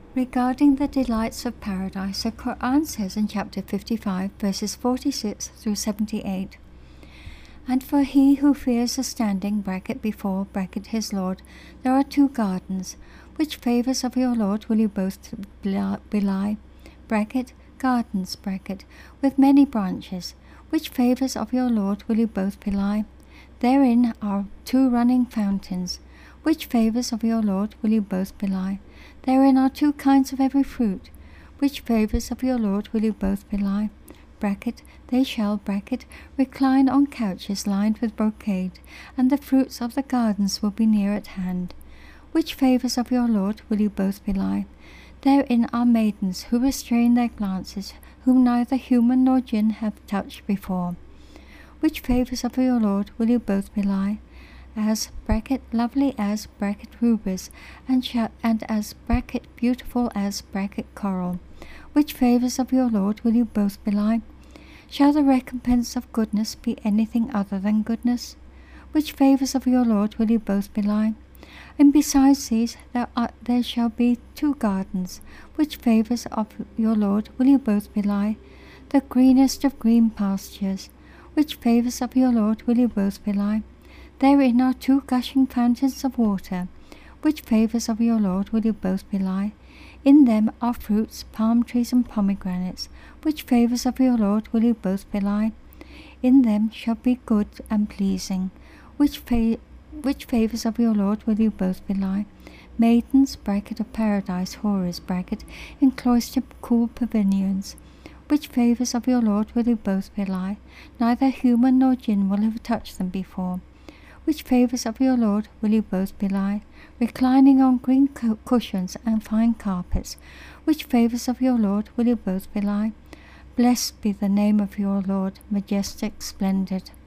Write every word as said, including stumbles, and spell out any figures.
Regarding the delights of paradise, the Quran says in chapter fifty-five, verses forty-six through seventy-eight, "And for he who fears the standing bracket before bracket his Lord, there are two gardens. Which favours of your Lord will you both belie? Bracket, gardens, bracket, with many branches. Which favours of your Lord will you both belie? Therein are two running fountains. Which favours of your Lord will you both belie? Therein are two kinds of every fruit. Which favours of your Lord will you both belie? Bracket, they shall, bracket, recline on couches lined with brocade, and the fruits of the gardens will be near at hand. Which favours of your Lord will you both belie? Therein are maidens who restrain their glances, whom neither human nor jinn have touched before. Which favours of your Lord will you both belie? As, bracket, lovely as, bracket, rubies, and, sh- and as, bracket, beautiful as, bracket, coral. Which favours of your Lord will you both belie? Shall the recompense of goodness be anything other than goodness? Which favours of your Lord will you both belie? And besides these, there, are, there shall be two gardens. Which favours of your Lord will you both belie? The greenest of green pastures. Which favours of your Lord will you both belie? Therein are two gushing fountains of water. Which favours of your Lord will you both belie? In them are fruits, palm trees and pomegranates. Which favours of your Lord will you both belie? In them shall be good and pleasing. Which, fa- which favours of your Lord will you both belie? Maidens, bracket, of paradise, houris, bracket, in cloistered cool pavilions. Which favours of your Lord will you both belie? Neither human nor jinn will have touched them before. Which favours of your Lord will you both belie? Reclining on green cu- cushions and fine carpets. Which favours of your Lord will you both belie? Blessed be the name of your Lord, majestic, splendid.